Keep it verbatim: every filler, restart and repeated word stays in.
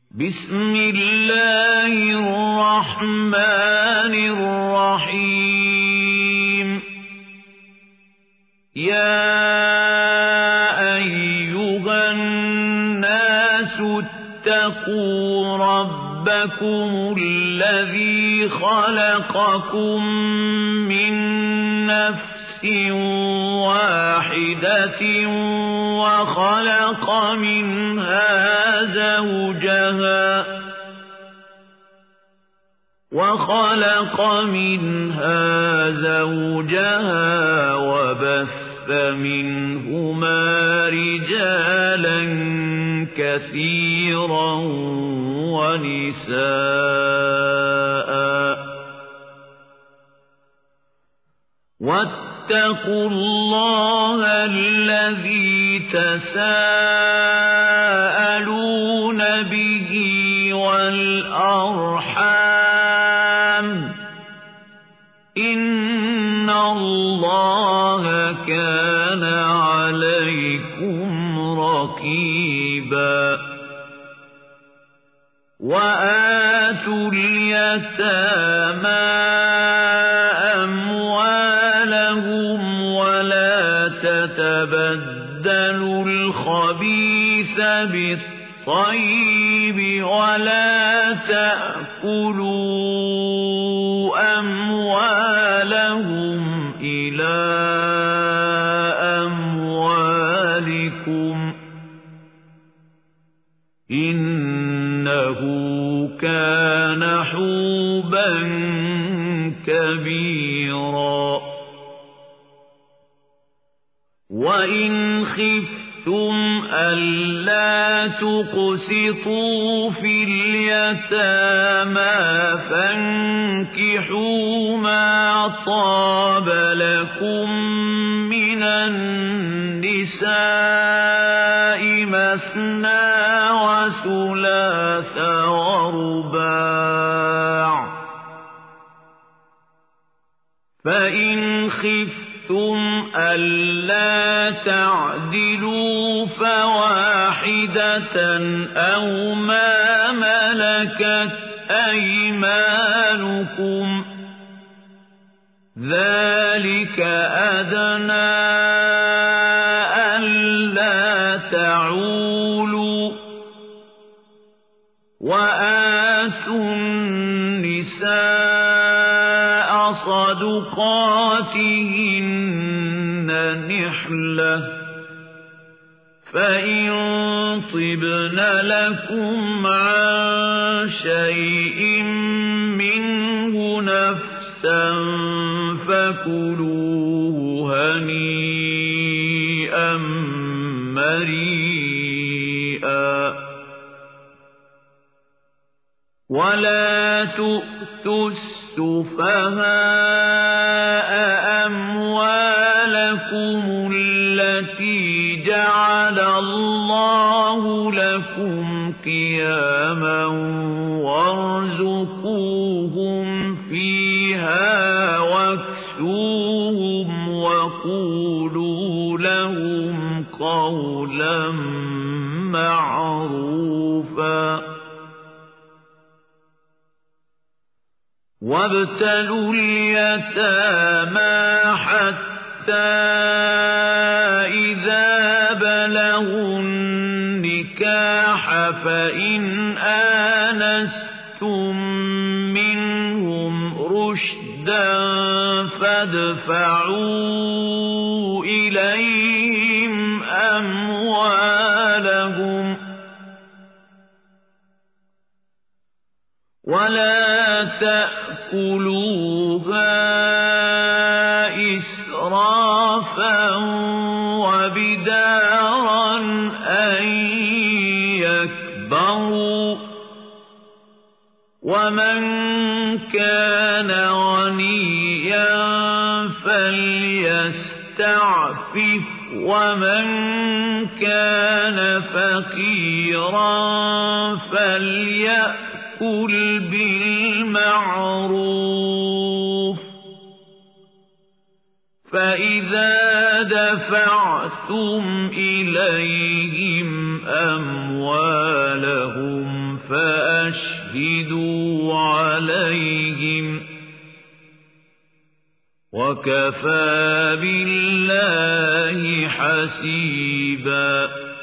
بسم الله الرحمن الرحيم يا أيها الناس اتقوا ربكم الذي خلقكم من نفس واحدة وخلق منها زوجها وخلق منها زوجها وبث منهما رجالا كثيرا ونساء واتقوا الله الذي تساءلون به والأرحام إن الله كان عليكم رقيبا وآتوا اليتامى أموالهم ولا تتبدلوا الخبيث بالطيب ولا تأكلوا أموالهم إلى أموالكم إنه كان حوبا كبيرا وإن خفتم ألا تقسطوا في اليتامى فانكحوا ما طاب لكم من النساء مثنى وثلاث ورباع فإن خفتم ألا تعدلوا فواحدة أو ما ملكت أيمانكم ذلك أدنى ألا تعولوا وآتوا النساء صدقاتهن نحلة فإن طبن لكم عن شيء منه نفسا فكلوه هنيئا مريئا ولا تؤتوا السفهاء أموالكم التي جعل الله لكم قياما وارزقوهم فيها واكسوهم وقولوا لهم قولا معروفا وابتلوا اليتامى حتى إذا بلغوا النكاح فإن آنستم منهم رشدا فادفعوا إليهم أموالهم ولا تأكلوها إسرافا وبدارا أن يكبروا ومن كان غنيا فليستعفف ومن كان فقيرا فليأكل بالمعروف فإذا دفعتم إليهم أموالهم فلا فأشهدوا عليهم وكفى بالله حسيبا